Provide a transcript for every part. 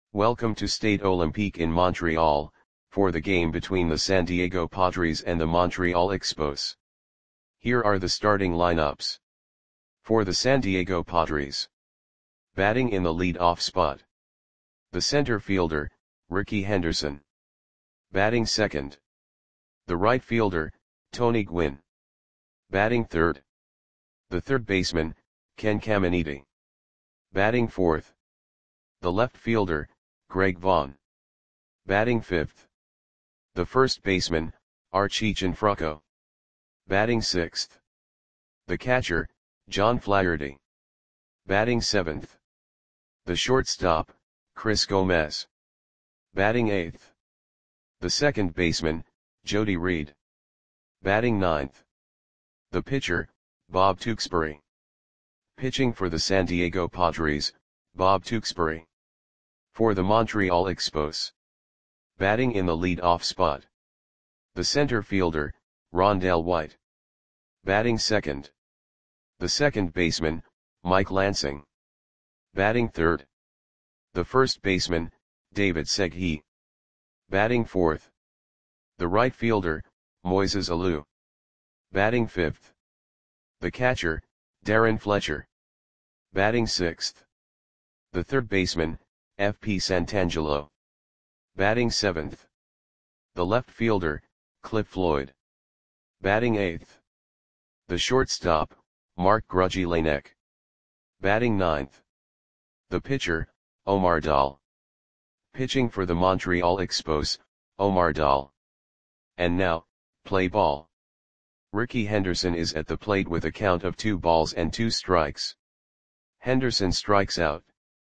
Welcome to Stade Olympique in Montreal, for the game between the San Diego Padres and the Montreal Expos. Here are the starting lineups. For the San Diego Padres. Batting in the lead-off spot. The center fielder, Rickey Henderson. Batting second. The right fielder, Tony Gwynn. Batting third. The third baseman, Ken Caminiti. Batting fourth. The left fielder, Greg Vaughn. Batting fifth. The first baseman, Archie Gianfranco. Batting sixth. The catcher, John Flaherty. Batting seventh. The shortstop, Chris Gomez. Batting eighth. The second baseman, Jody Reed. Batting ninth. The pitcher, Bob Tewksbury. Pitching for the San Diego Padres, Bob Tewksbury. For the Montreal Expos. Batting in the lead-off spot. The center fielder, Rondell White. Batting second. The second baseman, Mike Lansing. Batting third. The first baseman, David Segui. Batting fourth. The right fielder, Moises Alou. Batting fifth. The catcher, Darren Fletcher. Batting sixth. The third baseman, F.P. Santangelo. Batting seventh. The left fielder, Cliff Floyd. Batting eighth. The shortstop, Mark Grudzielanek. Batting ninth. The pitcher, Omar Dahl. Pitching for the Montreal Expos, Omar Dahl. And now, play ball. Rickey Henderson is at the plate with a count of 2 balls and 2 strikes. Henderson strikes out.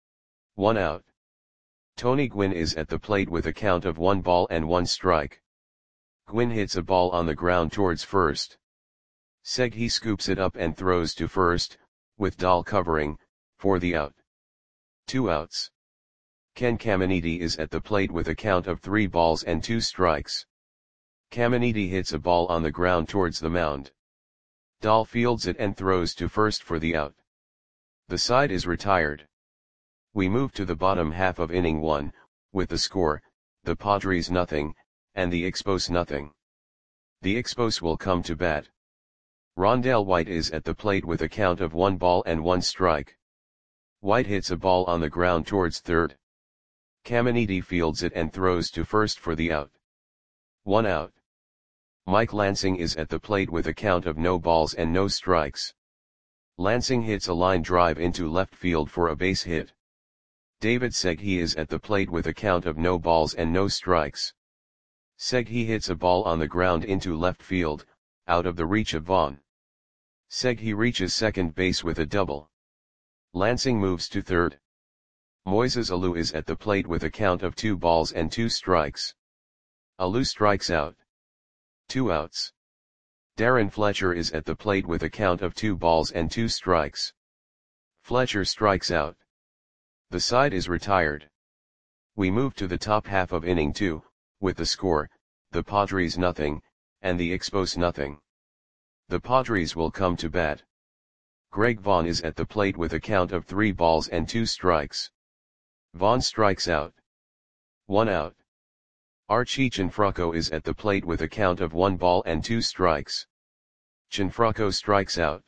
1 out. Tony Gwynn is at the plate with a count of 1 ball and 1 strike. Gwynn hits a ball on the ground towards first. Segui scoops it up and throws to first, with Dahl covering, for the out. 2 outs. Ken Caminiti is at the plate with a count of 3 balls and 2 strikes. Caminiti hits a ball on the ground towards the mound. Dahl fields it and throws to first for the out. The side is retired. We move to the bottom half of inning 1, with the score, the Padres nothing, and the Expos nothing. The Expos will come to bat. Rondell White is at the plate with a count of 1 ball and 1 strike. White hits a ball on the ground towards third. Caminiti fields it and throws to first for the out. 1 out. Mike Lansing is at the plate with a count of no balls and no strikes. Lansing hits a line drive into left field for a base hit. David Segui is at the plate with a count of no balls and no strikes. Segui hits a ball on the ground into left field, out of the reach of Vaughn. Segui reaches second base with a double. Lansing moves to third. Moises Alou is at the plate with a count of 2 balls and 2 strikes. Alou strikes out. 2 outs. Darren Fletcher is at the plate with a count of 2 balls and 2 strikes. Fletcher strikes out. The side is retired. We move to the top half of inning 2, with the score, the Padres nothing, and the Expos nothing. The Padres will come to bat. Greg Vaughn is at the plate with a count of 3 balls and 2 strikes. Vaughn strikes out. 1 out. Archie Gianfranco is at the plate with a count of 1 ball and 2 strikes. Gianfranco strikes out.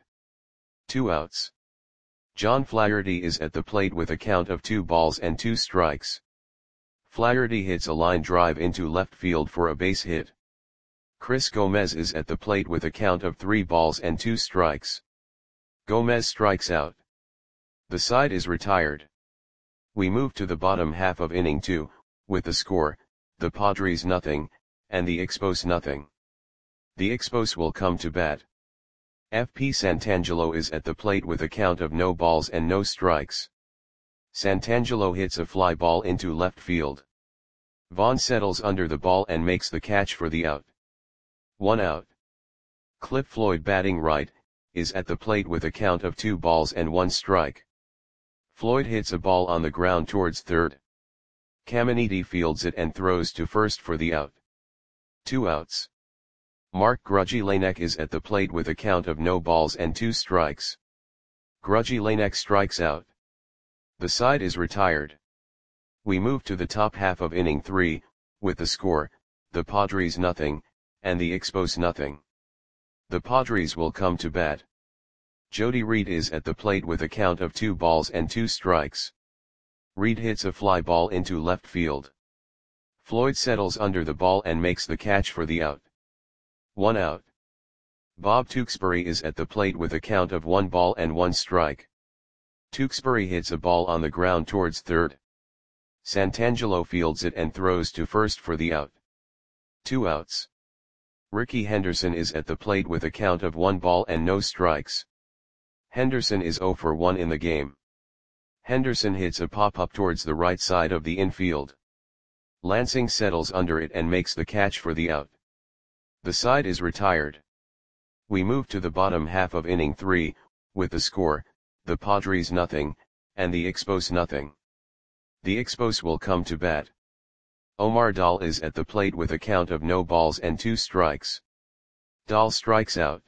2 outs. John Flaherty is at the plate with a count of 2 balls and 2 strikes. Flaherty hits a line drive into left field for a base hit. Chris Gomez is at the plate with a count of 3 balls and 2 strikes. Gomez strikes out. The side is retired. We move to the bottom half of inning 2, with the score, the Padres nothing, and the Expos nothing. The Expos will come to bat. F.P. Santangelo is at the plate with a count of no balls and no strikes. Santangelo hits a fly ball into left field. Vaughn settles under the ball and makes the catch for the out. 1 out. Cliff Floyd, batting right, is at the plate with a count of 2 balls and 1 strike. Floyd hits a ball on the ground towards third. Caminiti fields it and throws to first for the out. 2 outs. Mark Grudzielanek is at the plate with a count of no balls and 2 strikes. Grudzielanek strikes out. The side is retired. We move to the top half of inning 3, with the score, the Padres nothing, and the Expos nothing. The Padres will come to bat. Jody Reed is at the plate with a count of 2 balls and 2 strikes. Reed hits a fly ball into left field. Floyd settles under the ball and makes the catch for the out. 1 out. Bob Tewksbury is at the plate with a count of 1 ball and 1 strike. Tewksbury hits a ball on the ground towards third. Santangelo fields it and throws to first for the out. 2 outs. Rickey Henderson is at the plate with a count of 1 ball and no strikes. Henderson is 0 for 1 in the game. Henderson hits a pop-up towards the right side of the infield. Lansing settles under it and makes the catch for the out. The side is retired. We move to the bottom half of inning 3, with the score, the Padres nothing, and the Expos nothing. The Expos will come to bat. Omar Dahl is at the plate with a count of no balls and 2 strikes. Dahl strikes out.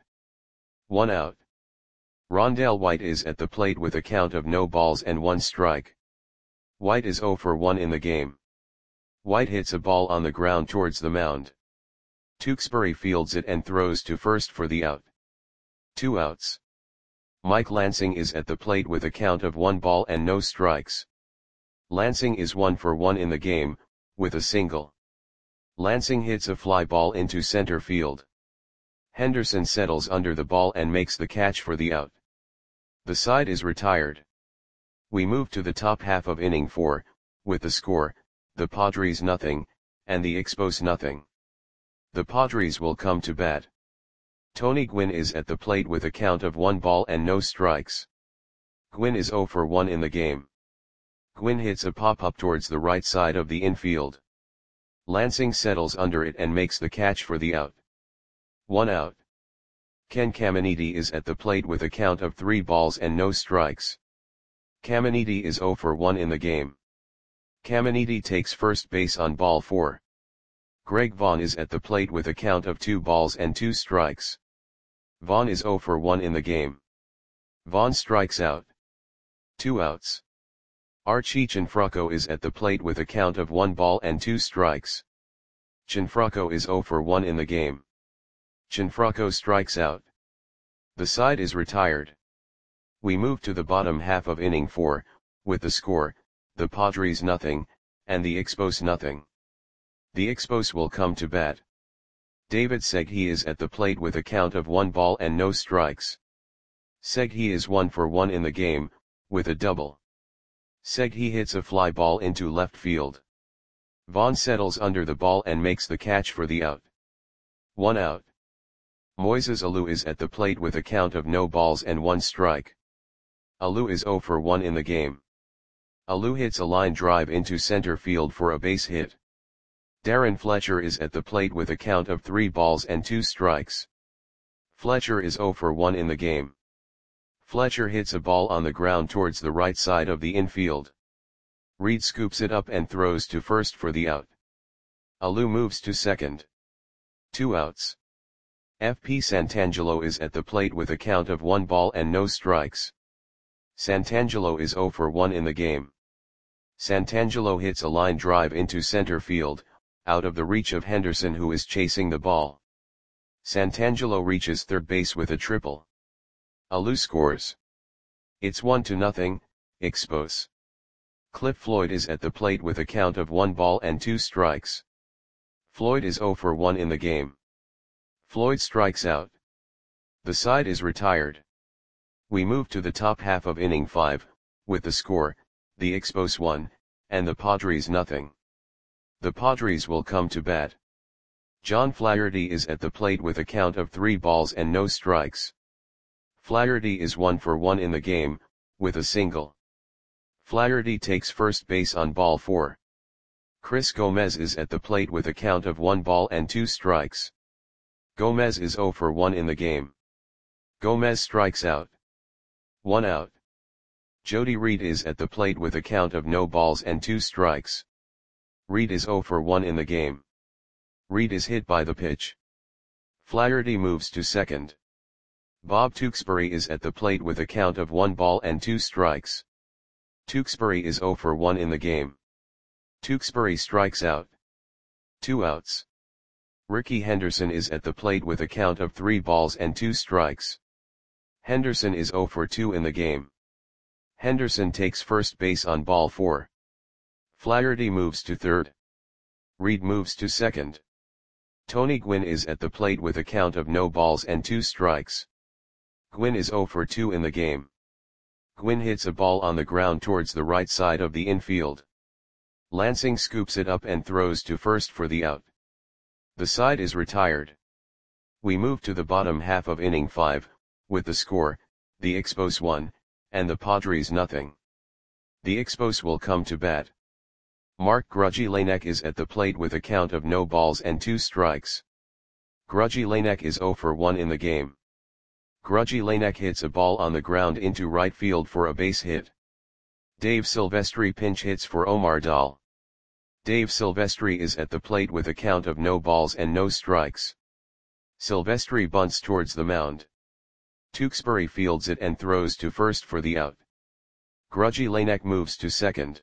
1 out. Rondell White is at the plate with a count of no balls and 1 strike. White is 0 for 1 in the game. White hits a ball on the ground towards the mound. Tewksbury fields it and throws to first for the out. 2 outs. Mike Lansing is at the plate with a count of 1 ball and no strikes. Lansing is 1 for 1 in the game, with a single. Lansing hits a fly ball into center field. Henderson settles under the ball and makes the catch for the out. The side is retired. We move to the top half of inning 4, with the score, the Padres nothing, and the Expos nothing. The Padres will come to bat. Tony Gwynn is at the plate with a count of 1 ball and no strikes. Gwynn is 0 for 1 in the game. Gwynn hits a pop-up towards the right side of the infield. Lansing settles under it and makes the catch for the out. 1 out. Ken Caminiti is at the plate with a count of 3 balls and no strikes. Caminiti is 0 for 1 in the game. Caminiti takes first base on ball 4. Greg Vaughn is at the plate with a count of 2 balls and 2 strikes. Vaughn is 0 for 1 in the game. Vaughn strikes out. 2 outs. Archie Cianfrocco is at the plate with a count of 1 ball and 2 strikes. Cianfrocco is 0 for 1 in the game. Cianfrocco strikes out. The side is retired. We move to the bottom half of inning 4, with the score, the Padres nothing, and the Expos nothing. The Expos will come to bat. David Segui is at the plate with a count of 1 ball and no strikes. Segui is 1 for 1 in the game, with a double. Segui hits a fly ball into left field. Vaughn settles under the ball and makes the catch for the out. 1 out. Moises Alou is at the plate with a count of no balls and 1 strike. Alou is 0 for 1 in the game. Alou hits a line drive into center field for a base hit. Darren Fletcher is at the plate with a count of 3 balls and 2 strikes. Fletcher is 0 for 1 in the game. Fletcher hits a ball on the ground towards the right side of the infield. Reed scoops it up and throws to first for the out. Alou moves to second. 2 outs. FP Santangelo is at the plate with a count of 1 ball and no strikes. Santangelo is 0 for 1 in the game. Santangelo hits a line drive into center field, out of the reach of Henderson who is chasing the ball. Santangelo reaches third base with a triple. Alou scores. It's 1-0, Expos. Cliff Floyd is at the plate with a count of 1 ball and 2 strikes. Floyd is 0 for 1 in the game. Floyd strikes out. The side is retired. We move to the top half of inning 5, with the score, the Expos 1, and the Padres nothing. The Padres will come to bat. John Flaherty is at the plate with a count of 3 balls and no strikes. Flaherty is 1 for 1 in the game, with a single. Flaherty takes first base on ball 4. Chris Gomez is at the plate with a count of 1 ball and 2 strikes. Gomez is 0 for 1 in the game. Gomez strikes out. 1 out. Jody Reed is at the plate with a count of no balls and 2 strikes. Reed is 0 for 1 in the game. Reed is hit by the pitch. Flaherty moves to second. Bob Tewksbury is at the plate with a count of 1 ball and 2 strikes. Tewksbury is 0 for 1 in the game. Tewksbury strikes out. 2 outs. Ricky Henderson is at the plate with a count of 3 balls and 2 strikes. Henderson is 0 for 2 in the game. Henderson takes first base on ball 4. Flaherty moves to third. Reed moves to second. Tony Gwynn is at the plate with a count of no balls and 2 strikes. Gwynn is 0 for 2 in the game. Gwynn hits a ball on the ground towards the right side of the infield. Lansing scoops it up and throws to first for the out. The side is retired. We move to the bottom half of inning 5, with the score, the Expos 1, and the Padres nothing. The Expos will come to bat. Mark Grudzielanek is at the plate with a count of no balls and 2 strikes. Grudzielanek is 0 for 1 in the game. Grudzielanek hits a ball on the ground into right field for a base hit. Dave Silvestri pinch hits for Omar Dahl. Dave Silvestri is at the plate with a count of no balls and no strikes. Silvestri bunts towards the mound. Tewksbury fields it and throws to first for the out. Grudzielanek moves to second.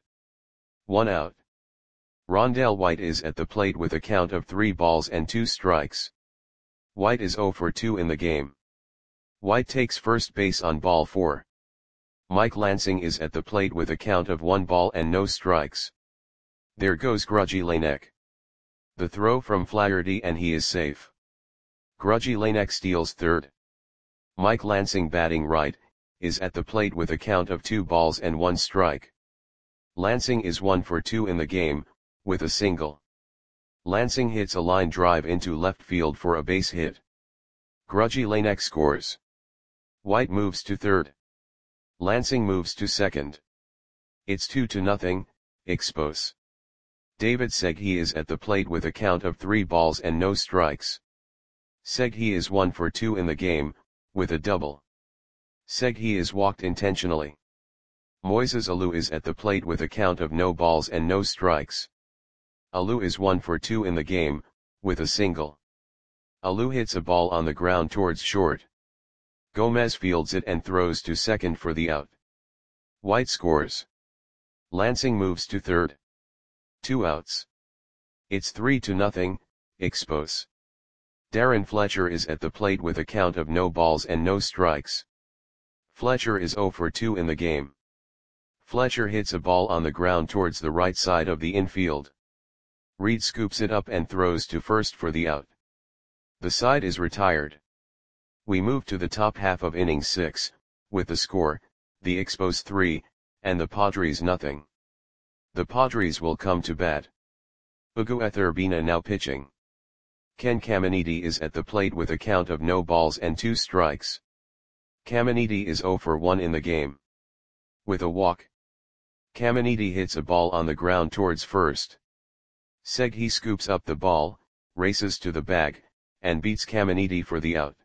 1 out. Rondell White is at the plate with a count of 3 balls and 2 strikes. White is 0 for 2 in the game. White takes first base on ball 4. Mike Lansing is at the plate with a count of 1 ball and no strikes. There goes Grudzielanek. The throw from Flaherty and he is safe. Grudzielanek steals third. Mike Lansing, batting right, is at the plate with a count of 2 balls and 1 strike. Lansing is 1 for 2 in the game, with a single. Lansing hits a line drive into left field for a base hit. Grudzielanek scores. White moves to third. Lansing moves to second. It's 2-0, Expos. David Segui is at the plate with a count of 3 balls and no strikes. Segui is 1 for 2 in the game, with a double. Segui is walked intentionally. Moises Alou is at the plate with a count of no balls and no strikes. Alou is 1 for 2 in the game, with a single. Alou hits a ball on the ground towards short. Gomez fields it and throws to second for the out. White scores. Lansing moves to third. 2 outs. It's 3-0, Expos. Darren Fletcher is at the plate with a count of no balls and no strikes. Fletcher is 0 for 2 in the game. Fletcher hits a ball on the ground towards the right side of the infield. Reed scoops it up and throws to first for the out. The side is retired. We move to the top half of inning 6, with the score, the Expos 3, and the Padres nothing. The Padres will come to bat. Ugueth Urbina now pitching. Ken Caminiti is at the plate with a count of no balls and 2 strikes. Caminiti is 0 for 1 in the game. With a walk. Caminiti hits a ball on the ground towards first. Segui scoops up the ball, races to the bag, and beats Caminiti for the out.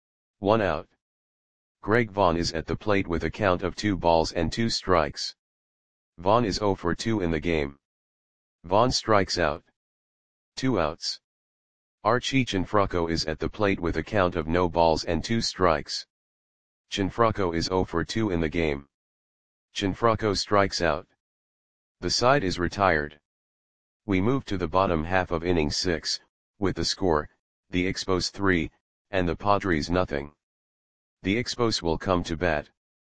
1 out. Greg Vaughn is at the plate with a count of 2 balls and 2 strikes. Vaughn is 0 for 2 in the game. Vaughn strikes out. 2 outs. Archie Cianfrocco is at the plate with a count of no balls and 2 strikes. Cianfrocco is 0 for 2 in the game. Cianfrocco strikes out. The side is retired. We move to the bottom half of inning 6, with the score, the Expos 3, and the Padres nothing. The Expos will come to bat.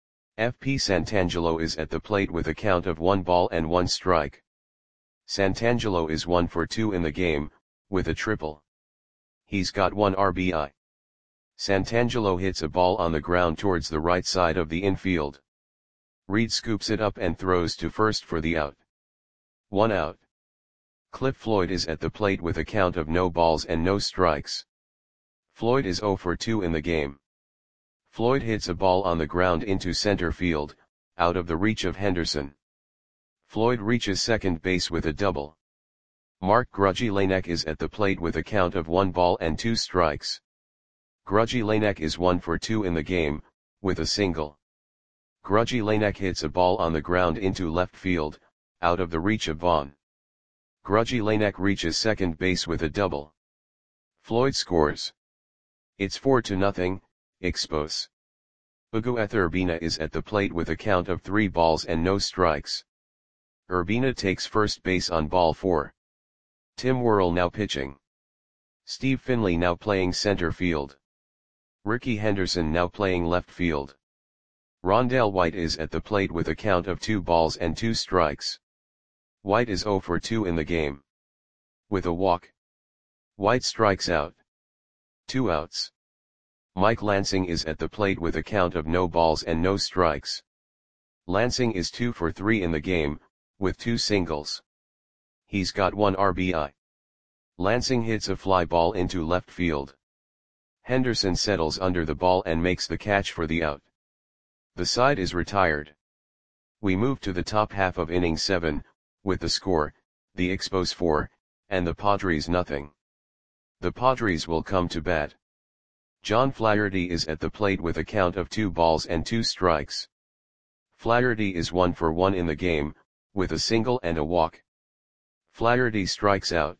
FP Santangelo is at the plate with a count of 1 ball and 1 strike. Santangelo is 1 for 2 in the game, with a triple. He's got 1 RBI. Santangelo hits a ball on the ground towards the right side of the infield. Reed scoops it up and throws to first for the out. 1 out. Cliff Floyd is at the plate with a count of no balls and no strikes. Floyd is 0 for 2 in the game. Floyd hits a ball on the ground into center field, out of the reach of Henderson. Floyd reaches second base with a double. Mark Grudzielanek is at the plate with a count of 1 ball and 2 strikes. Grudzielanek is 1 for 2 in the game, with a single. Grudzielanek hits a ball on the ground into left field, out of the reach of Vaughn. Grudzielanek reaches second base with a double. Floyd scores. It's 4-0, Expos. Ugueth Urbina is at the plate with a count of 3 balls and no strikes. Urbina takes first base on ball 4. Tim Worrell now pitching. Steve Finley now playing center field. Ricky Henderson now playing left field. Rondell White is at the plate with a count of 2 balls and 2 strikes. White is 0 for 2 in the game. With a walk, White strikes out. 2 outs. Mike Lansing is at the plate with a count of no balls and no strikes. Lansing is 2 for 3 in the game, with 2 singles. He's got 1 RBI. Lansing hits a fly ball into left field. Henderson settles under the ball and makes the catch for the out. The side is retired. We move to the top half of inning 7, with the score, the Expos 4, and the Padres nothing. The Padres will come to bat. John Flaherty is at the plate with a count of 2 balls and 2 strikes. Flaherty is 1 for 1 in the game, with a single and a walk. Flaherty strikes out.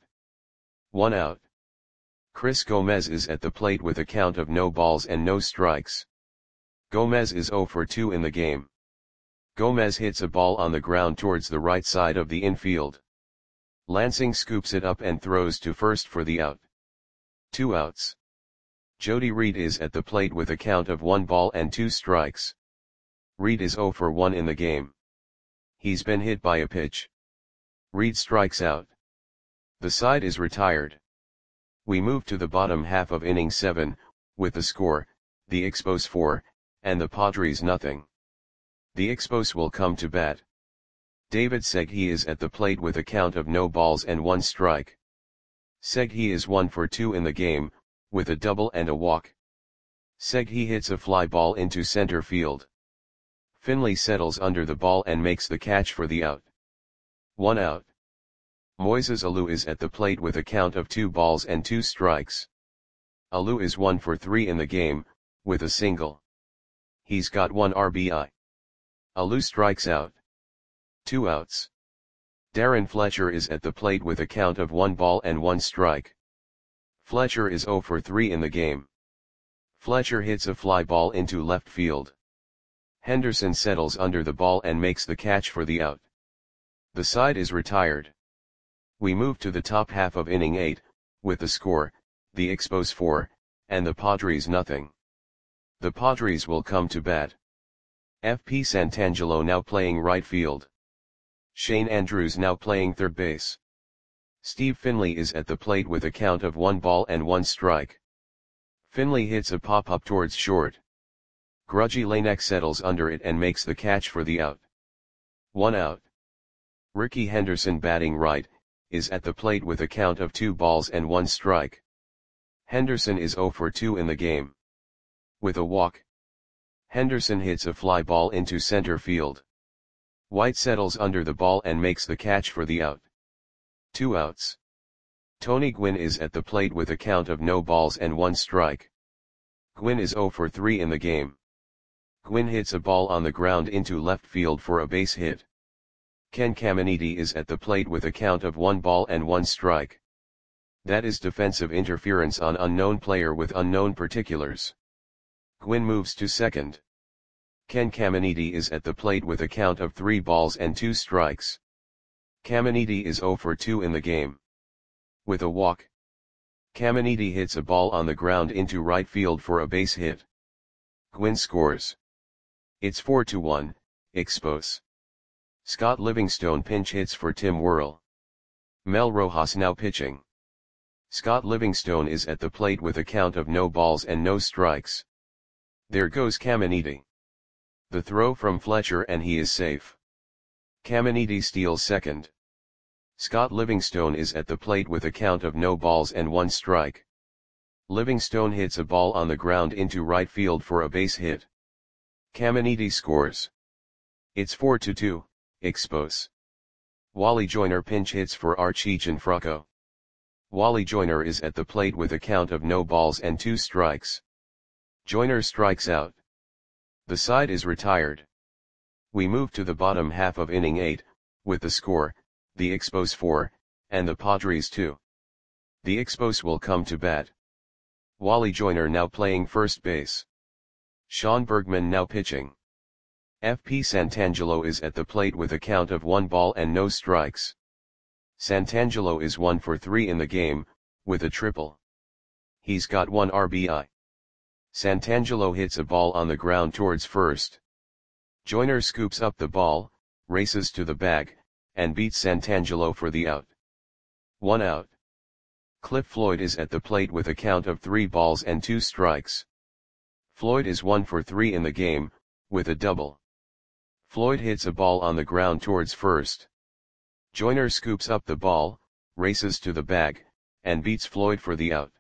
1 out. Chris Gomez is at the plate with a count of no balls and no strikes. Gomez is 0 for 2 in the game. Gomez hits a ball on the ground towards the right side of the infield. Lansing scoops it up and throws to first for the out. 2 outs. Jody Reed is at the plate with a count of 1 ball and 2 strikes. Reed is 0 for 1 in the game. He's been hit by a pitch. Reed strikes out. The side is retired. We move to the bottom half of inning 7, with the score, the Expos 4, and the Padres nothing. The Expos will come to bat. David Segui is at the plate with a count of no balls and 1 strike. Segui is 1 for 2 in the game, with a double and a walk. Segui hits a fly ball into center field. Finley settles under the ball and makes the catch for the out. 1 out. Moises Alou is at the plate with a count of 2 balls and 2 strikes. Alou is 1 for 3 in the game, with a single. He's got 1 RBI. Alou strikes out. 2 outs. Darren Fletcher is at the plate with a count of 1 ball and 1 strike. Fletcher is 0 for 3 in the game. Fletcher hits a fly ball into left field. Henderson settles under the ball and makes the catch for the out. The side is retired. We move to the top half of inning 8, with the score, the Expos 4, and the Padres nothing. The Padres will come to bat. FP Santangelo now playing right field. Shane Andrews now playing third base. Steve Finley is at the plate with a count of 1 ball and 1 strike. Finley hits a pop-up towards short. Grudgy Lanek settles under it and makes the catch for the out. 1 out. Ricky Henderson batting right, is at the plate with a count of 2 balls and 1 strike. Henderson is 0 for 2 in the game. With a walk, Henderson hits a fly ball into center field. White settles under the ball and makes the catch for the out. 2 outs. Tony Gwynn is at the plate with a count of no balls and 1 strike. Gwynn is 0 for 3 in the game. Gwynn hits a ball on the ground into left field for a base hit. Ken Caminiti is at the plate with a count of 1 ball and 1 strike. That is defensive interference on unknown player with unknown particulars. Gwynn moves to second. Ken Caminiti is at the plate with a count of 3 balls and 2 strikes. Caminiti is 0 for 2 in the game. With a walk, Caminiti hits a ball on the ground into right field for a base hit. Gwynn scores. It's 4-1, Expos. Scott Livingstone pinch hits for Tim Worrell. Mel Rojas now pitching. Scott Livingstone is at the plate with a count of no balls and no strikes. There goes Caminiti. The throw from Fletcher and he is safe. Caminiti steals second. Scott Livingstone is at the plate with a count of no balls and 1 strike. Livingstone hits a ball on the ground into right field for a base hit. Caminiti scores. It's 4-2, Expos. Wally Joyner pinch hits for Archie Gianfranco. Wally Joyner is at the plate with a count of no balls and 2 strikes. Joyner strikes out. The side is retired. We move to the bottom half of inning 8, with the score, the Expos 4, and the Padres 2. The Expos will come to bat. Wally Joyner now playing first base. Sean Bergman now pitching. FP Santangelo is at the plate with a count of 1 ball and no strikes. Santangelo is 1 for 3 in the game, with a triple. He's got 1 RBI. Santangelo hits a ball on the ground towards first. Joyner scoops up the ball, races to the bag, and beats Santangelo for the out. 1 out. Cliff Floyd is at the plate with a count of 3 balls and 2 strikes. Floyd is 1 for 3 in the game, with a double. Floyd hits a ball on the ground towards first. Joyner scoops up the ball, races to the bag, and beats Floyd for the out.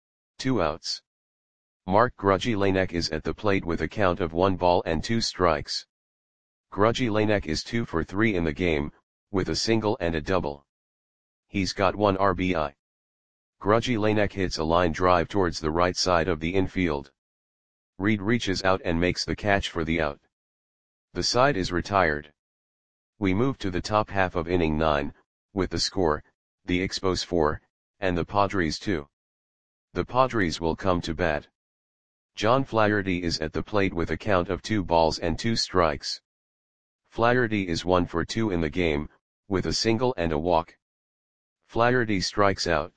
2 outs. Mark Grudzielanek is at the plate with a count of 1 ball and 2 strikes. Grudzielanek is 2 for 3 in the game, with a single and a double. He's got 1 RBI. Grudzielanek hits a line drive towards the right side of the infield. Reed reaches out and makes the catch for the out. The side is retired. We move to the top half of inning 9, with the score, the Expos 4, and the Padres 2. The Padres will come to bat. John Flaherty is at the plate with a count of 2 balls and 2 strikes. Flaherty is 1 for 2 in the game, with a single and a walk. Flaherty strikes out.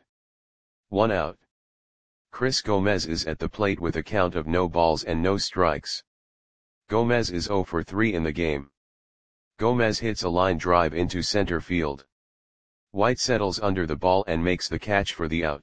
1 out. Chris Gomez is at the plate with a count of no balls and no strikes. Gomez is 0 for 3 in the game. Gomez hits a line drive into center field. White settles under the ball and makes the catch for the out.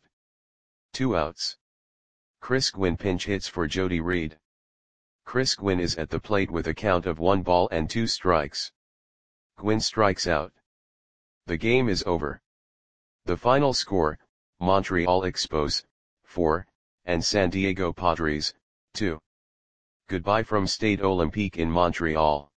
2 outs. Chris Gwynn pinch hits for Jody Reed. Chris Gwynn is at the plate with a count of 1 ball and 2 strikes. Gwynn strikes out. The game is over. The final score, Montreal Expos, 4, and San Diego Padres, 2. Goodbye from Stade Olympique in Montreal.